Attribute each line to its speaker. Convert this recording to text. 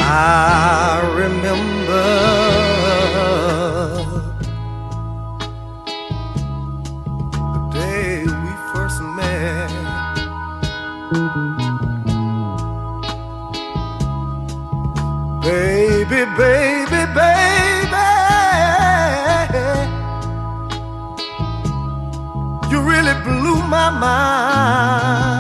Speaker 1: I remember the day we first met. Baby, baby, baby, you really blew my mind.